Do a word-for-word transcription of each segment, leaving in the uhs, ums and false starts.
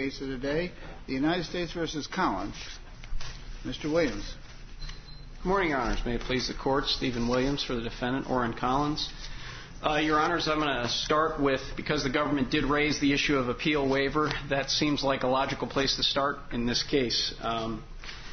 Case of the day, the United States versus Collins. Mister Williams. Good morning, Your Honors. May it please the Court, Stephen Williams for the defendant, Orrin Collins. Uh, Your Honors, I'm going to start with, because the government did raise the issue of appeal waiver, that seems like a logical place to start in this case. Um,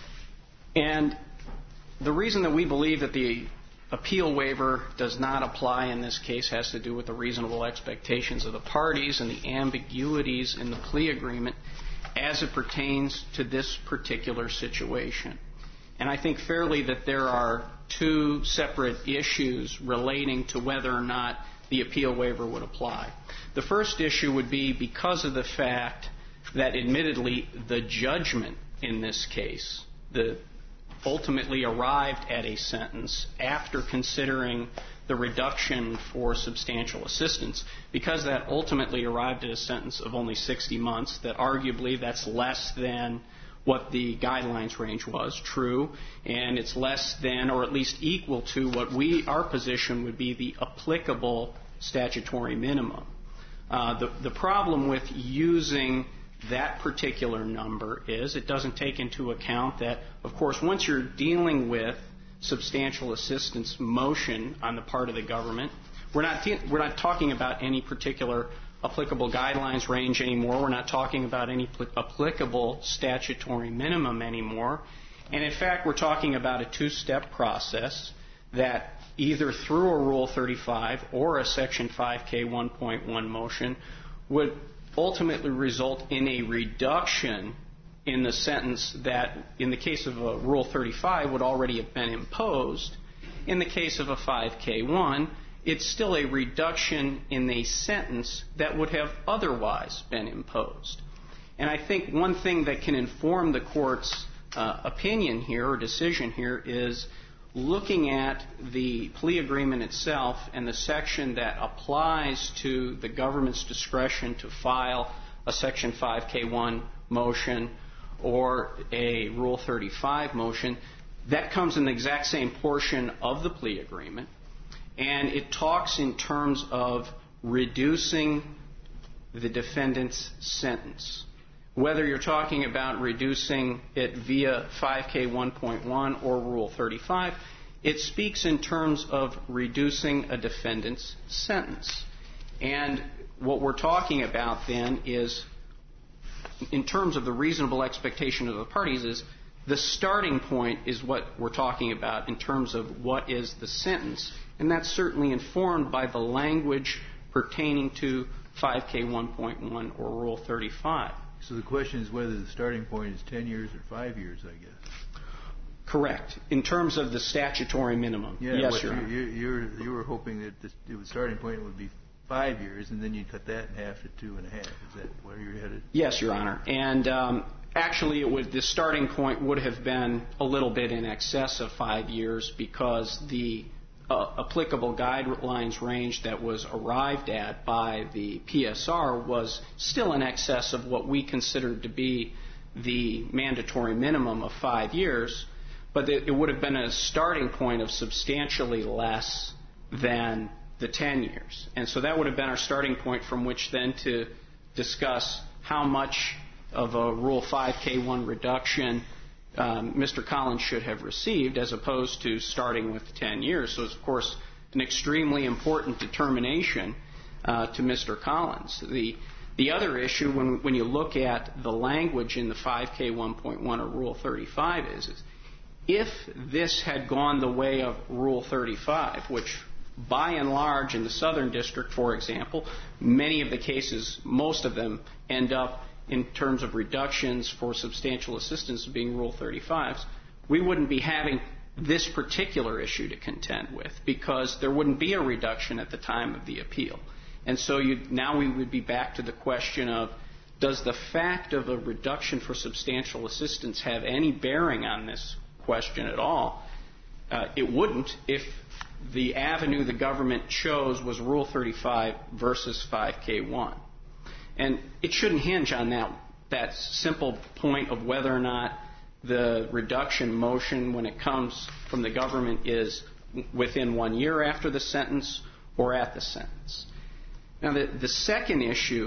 and the reason that we believe that the appeal waiver does not apply in this case has to do with the reasonable expectations of the parties and the ambiguities in the plea agreement as it pertains to this particular situation. And I think fairly that there are two separate issues relating to whether or not the appeal waiver would apply. The first issue would be because of the fact that admittedly the judgment in this case, the ultimately arrived at a sentence after considering the reduction for substantial assistance, because that ultimately arrived at a sentence of only sixty months, that arguably that's less than what the guidelines range was, true, and it's less than or at least equal to what we, our position would be the applicable statutory minimum. Uh, the, the problem with using that particular number is it doesn't take into account that, of course, once you're dealing with substantial assistance motion on the part of the government, we're not te- we're not talking about any particular applicable guidelines range anymore. We're not talking about any pl- applicable statutory minimum anymore. And in fact, we're talking about a two-step process that either through a Rule thirty-five or a Section five K one point one motion would ultimately result in a reduction in the sentence that, in the case of a Rule thirty-five, would already have been imposed. In the case of a five K one, it's still a reduction in the sentence that would have otherwise been imposed. And I think one thing that can inform the Court's uh, opinion here or decision here is looking at the plea agreement itself and the section that applies to the government's discretion to file a Section five K one motion or a Rule thirty-five motion. That comes in the exact same portion of the plea agreement, and it talks in terms of reducing the defendant's sentence. Whether you're talking about reducing it via five K one point one or Rule thirty-five, it speaks in terms of reducing a defendant's sentence. And what we're talking about then is, in terms of the reasonable expectation of the parties, is the starting point is what we're talking about in terms of what is the sentence. And that's certainly informed by the language pertaining to five K one point one or Rule thirty-five. So the question is whether the starting point is ten years or five years, I guess. Correct. In terms of the statutory minimum. Yeah, yes, Your Honor. You, you're, you were hoping that the, the starting point would be five years, and then you'd cut that in half to two and a half. Is that where you're headed? Yes, Your Honor. And um, actually, it would, the starting point would have been a little bit in excess of five years because the uh, applicable guidelines range that was arrived at by the P S R was still in excess of what we considered to be the mandatory minimum of five years, but it, it would have been a starting point of substantially less than the ten years. And so that would have been our starting point from which then to discuss how much of a Rule five K one reduction um, Mister Collins should have received, as opposed to starting with ten years. So it's, of course, an extremely important determination uh, to Mister Collins. The the other issue, when, when you look at the language in the five K one point one or Rule thirty-five is, is if this had gone the way of Rule thirty-five, which by and large in the Southern District, for example, many of the cases, most of them, end up in terms of reductions for substantial assistance being Rule thirty-fives, we wouldn't be having this particular issue to contend with because there wouldn't be a reduction at the time of the appeal. And so you, now we would be back to the question of, does the fact of a reduction for substantial assistance have any bearing on this question at all? Uh, it wouldn't if the avenue the government chose was Rule thirty-five versus five K one. And it shouldn't hinge on that, that simple point of whether or not the reduction motion, when it comes from the government, is within one year after the sentence or at the sentence. Now, the, the second issue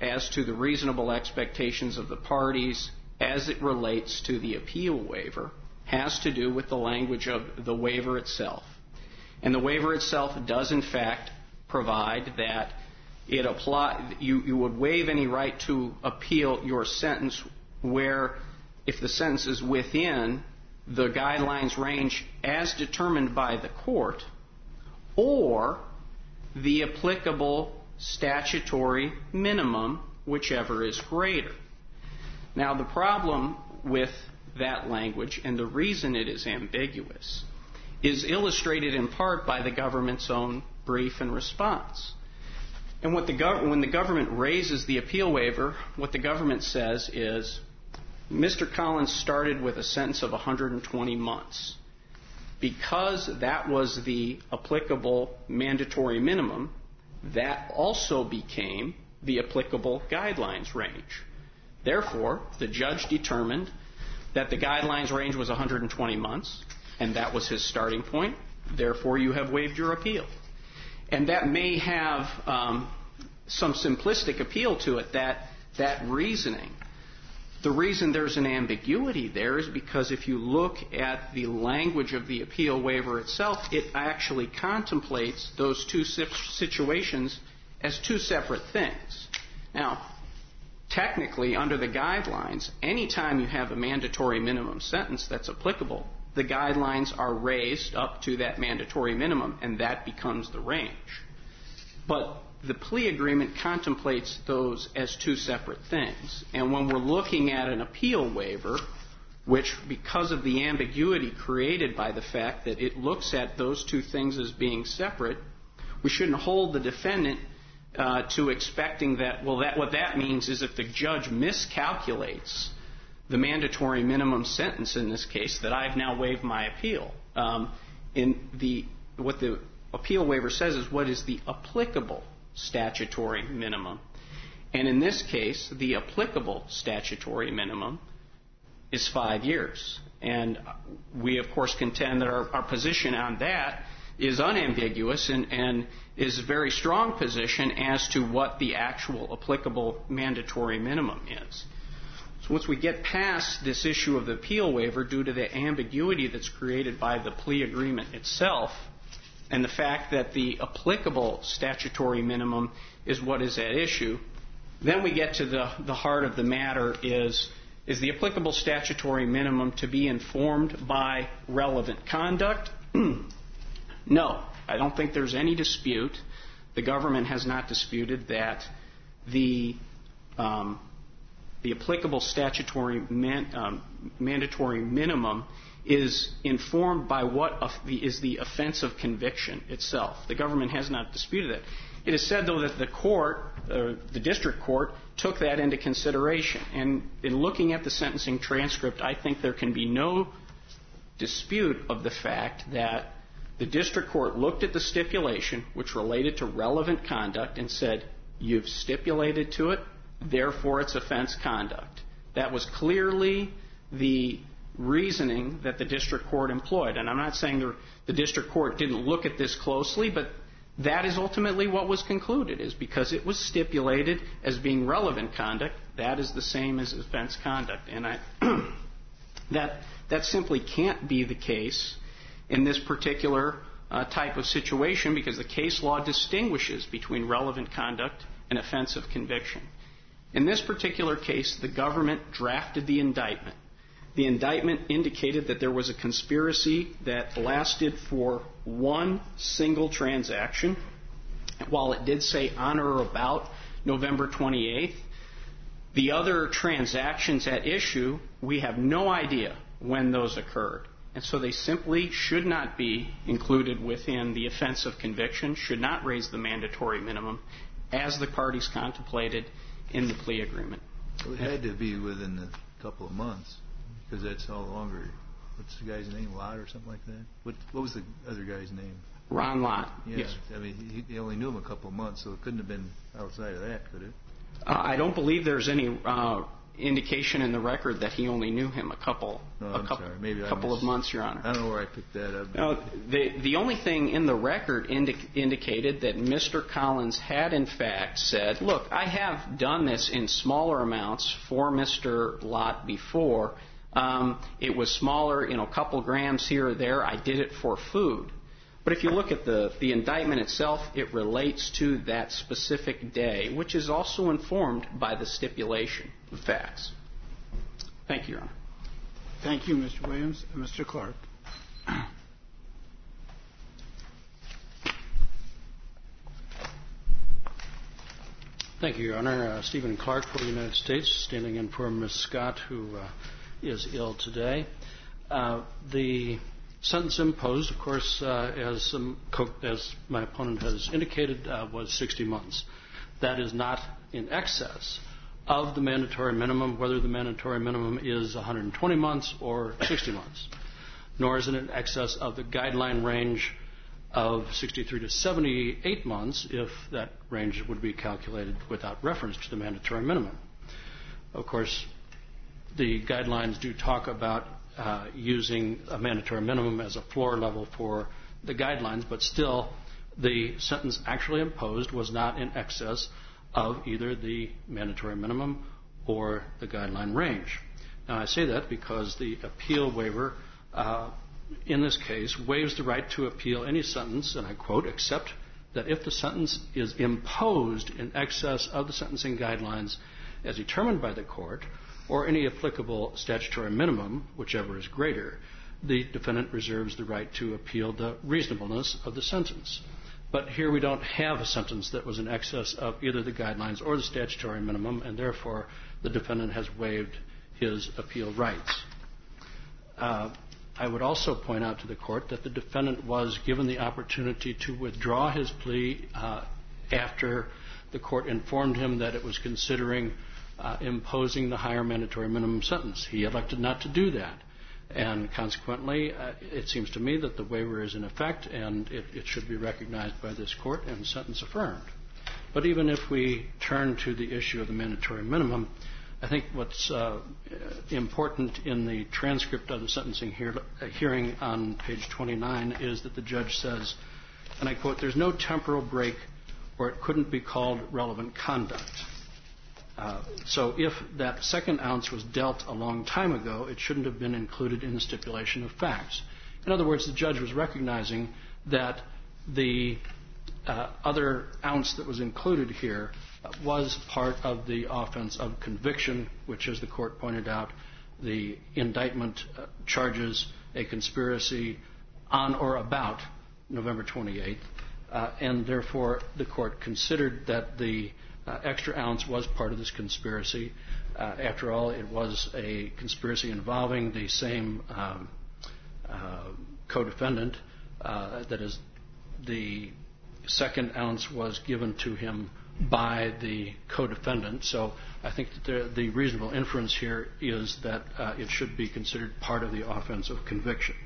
as to the reasonable expectations of the parties as it relates to the appeal waiver has to do with the language of the waiver itself. And the waiver itself does, in fact, provide that it apply, you, you would waive any right to appeal your sentence where, if the sentence is within the guidelines range as determined by the court, or the applicable statutory minimum, whichever is greater. Now, the problem with that language, and the reason it is ambiguous, is illustrated in part by the government's own brief and response. And what the gov- when the government raises the appeal waiver, what the government says is, Mister Collins started with a sentence of one hundred twenty months. Because that was the applicable mandatory minimum, that also became the applicable guidelines range. Therefore, the judge determined that the guidelines range was one hundred twenty months, and that was his starting point. Therefore, you have waived your appeal. And that may have um, some simplistic appeal to it, that, that reasoning. The reason there's an ambiguity there is because if you look at the language of the appeal waiver itself, it actually contemplates those two situations as two separate things. Now, technically, under the guidelines, any time you have a mandatory minimum sentence that's applicable, the guidelines are raised up to that mandatory minimum, and that becomes the range. But the plea agreement contemplates those as two separate things. And when we're looking at an appeal waiver, which, because of the ambiguity created by the fact that it looks at those two things as being separate, we shouldn't hold the defendant uh, to expecting that, well, that what that means is if the judge miscalculates the mandatory minimum sentence in this case, that I've now waived my appeal. Um, in the what the appeal waiver says is what is the applicable statutory minimum. And in this case, the applicable statutory minimum is five years. And we, of course, contend that our, our position on that is unambiguous and, and is a very strong position as to what the actual applicable mandatory minimum is. So once we get past this issue of the appeal waiver due to the ambiguity that's created by the plea agreement itself, and the fact that the applicable statutory minimum is what is at issue, then we get to the, the heart of the matter is, is the applicable statutory minimum to be informed by relevant conduct? No, I don't think there's any dispute. The government has not disputed that the, um, the applicable statutory man, um, mandatory minimum is informed by what is the offense of conviction itself. The government has not disputed that. It is said, though, that the court, uh, the district court, took that into consideration. And in looking at the sentencing transcript, I think there can be no dispute of the fact that the district court looked at the stipulation, which related to relevant conduct, and said, you've stipulated to it, therefore it's offense conduct. That was clearly the reasoning that the district court employed. And I'm not saying the, the district court didn't look at this closely, but that is ultimately what was concluded, is because it was stipulated as being relevant conduct, that is the same as offense conduct. And I, that, that simply can't be the case in this particular uh, type of situation, because the case law distinguishes between relevant conduct and offense of conviction. In this particular case, the government drafted the indictment. The indictment indicated that there was a conspiracy that lasted for one single transaction. While it did say on or about November twenty-eighth, the other transactions at issue, we have no idea when those occurred. And so they simply should not be included within the offense of conviction, should not raise the mandatory minimum, as the parties contemplated in the plea agreement. It had to be within a couple of months, because that's no longer, what's the guy's name, Lott or something like that? What, what was the other guy's name? Ron Lott. Yeah, yes. I mean, he, he only knew him a couple of months, so it couldn't have been outside of that, could it? Uh, I don't believe there's any uh, indication in the record that he only knew him a couple, No, a I'm couple, sorry. Maybe I couple missed- of months, Your Honor. I don't know where I picked that up. Now, the, the only thing in the record indi- indicated that Mister Collins had, in fact, said, look, I have done this in smaller amounts for Mister Lott before. Um, it was smaller, you know, a couple grams here or there. I did it for food. But if you look at the, the indictment itself, it relates to that specific day, which is also informed by the stipulation of facts. Thank you, Your Honor. Thank you, Mister Williams. Uh, Mister Clark. Thank you, Your Honor. Uh, Stephen Clark for the United States, standing in for Miz Scott, who uh, is ill today. Uh, the sentence imposed, of course, uh, as, um, co- as my opponent has indicated, uh, was sixty months. That is not in excess of the mandatory minimum, whether the mandatory minimum is one hundred twenty months or sixty months, nor is it in excess of the guideline range of sixty-three to seventy-eight months if that range would be calculated without reference to the mandatory minimum. Of course, the guidelines do talk about uh, using a mandatory minimum as a floor level for the guidelines, but still the sentence actually imposed was not in excess of either the mandatory minimum or the guideline range. Now, I say that because the appeal waiver uh, in this case waives the right to appeal any sentence, and I quote, except that if the sentence is imposed in excess of the sentencing guidelines as determined by the court or any applicable statutory minimum, whichever is greater, the defendant reserves the right to appeal the reasonableness of the sentence. But here we don't have a sentence that was in excess of either the guidelines or the statutory minimum, and therefore the defendant has waived his appeal rights. Uh, I would also point out to the court that the defendant was given the opportunity to withdraw his plea uh, after the court informed him that it was considering uh, imposing the higher mandatory minimum sentence. He elected not to do that. And consequently, uh, it seems to me that the waiver is in effect and it, it should be recognized by this court and sentence affirmed. But even if we turn to the issue of the mandatory minimum, I think what's uh, important in the transcript of the sentencing hear- uh, hearing on page twenty-nine is that the judge says, and I quote, "There's no temporal break or it couldn't be called relevant conduct." Uh, so if that second ounce was dealt a long time ago, it shouldn't have been included in the stipulation of facts. In other words, the judge was recognizing that the uh, other ounce that was included here uh, was part of the offense of conviction, which, as the court pointed out, the indictment uh, charges a conspiracy on or about November twenty-eighth, uh, and therefore the court considered that the Uh, extra ounce was part of this conspiracy. Uh, after all, it was a conspiracy involving the same um, uh, co-defendant. Uh, that is, the second ounce was given to him by the co-defendant. So I think that the, the reasonable inference here is that uh, it should be considered part of the offense of conviction.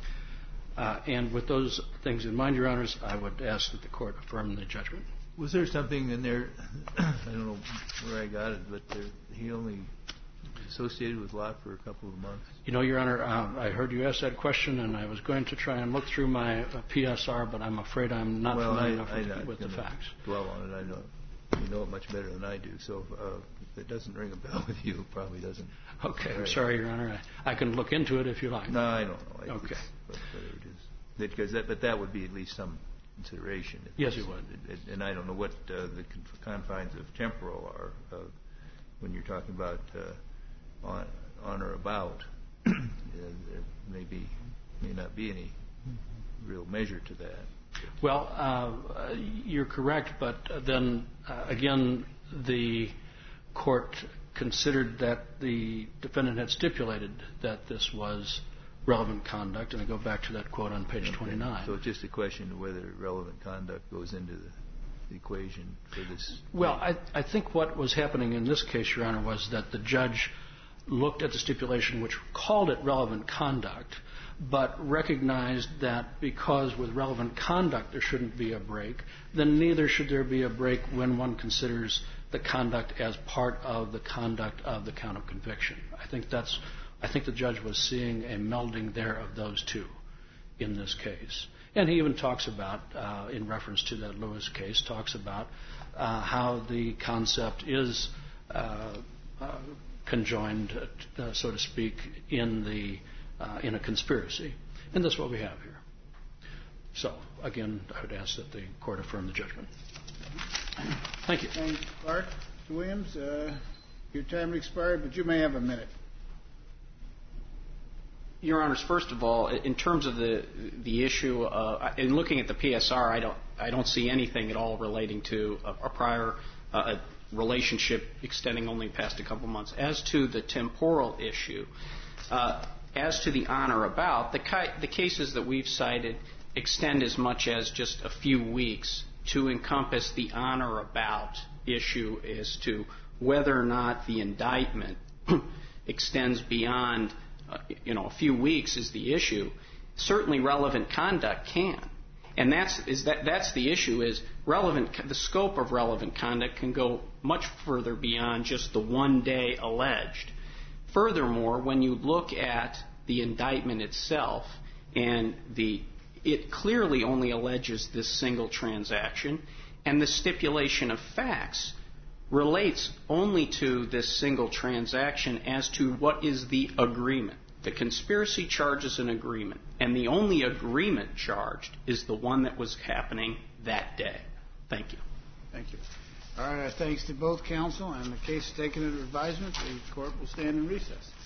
Uh, and with those things in mind, Your Honors, I would ask that the court affirm the judgment. Was there something in there, I don't know where I got it, but there, he only associated with Lott for a couple of months? You know, Your Honor, uh, I heard you ask that question, and I was going to try and look through my uh, P S R, but I'm afraid I'm not well, familiar I, enough I, with, I'm with the facts. dwell on it. I know you know it much better than I do, so uh, if it doesn't ring a bell with you, it probably doesn't. Okay, I'm Right. sorry, Your Honor. I, I can look into it if you like. No, I don't know. I, Okay. But, whether it is, because that, but that would be at least some consideration. Yes, it would. And I don't know what uh, the confines of temporal are uh, when you're talking about uh, on, on or about. uh, there may be, may not be any real measure to that. Well, uh, you're correct, but then uh, again, the court considered that the defendant had stipulated that this was relevant conduct, and I go back to that quote on page Okay. twenty-nine. So it's just a question of whether relevant conduct goes into the, the equation for this. Well, I, I think what was happening in this case, Your Honor, was that the judge looked at the stipulation which called it relevant conduct, but recognized that because with relevant conduct there shouldn't be a break, then neither should there be a break when one considers the conduct as part of the conduct of the count of conviction. I think that's, I think the judge was seeing a melding there of those two in this case. And he even talks about, uh, in reference to that Lewis case, talks about uh, how the concept is uh, uh, conjoined, uh, so to speak, in the uh, in a conspiracy. And that's what we have here. So, again, I would ask that the court affirm the judgment. Thank you. Thanks, Clark. Mister Williams, uh, your time expired, but you may have a minute. Your Honors, first of all, in terms of the the issue, uh, in looking at the P S R, I don't I don't see anything at all relating to a, a prior uh, a relationship extending only past a couple months. As to the temporal issue, uh, as to the on or about, the ki- the cases that we've cited extend as much as just a few weeks to encompass the on or about issue as to whether or not the indictment extends beyond. Uh, you know, a few weeks is the issue. Certainly, relevant conduct can, and that's is that that's the issue. Is relevant the scope of relevant conduct can go much further beyond just the one day alleged. Furthermore, when you look at the indictment itself, and the it clearly only alleges this single transaction, and the stipulation of facts relates only to this single transaction as to what is the agreement. The conspiracy charges an agreement, and the only agreement charged is the one that was happening that day. Thank you. Thank you. All right, our thanks to both counsel, and the case is taken under advisement. The court will stand in recess.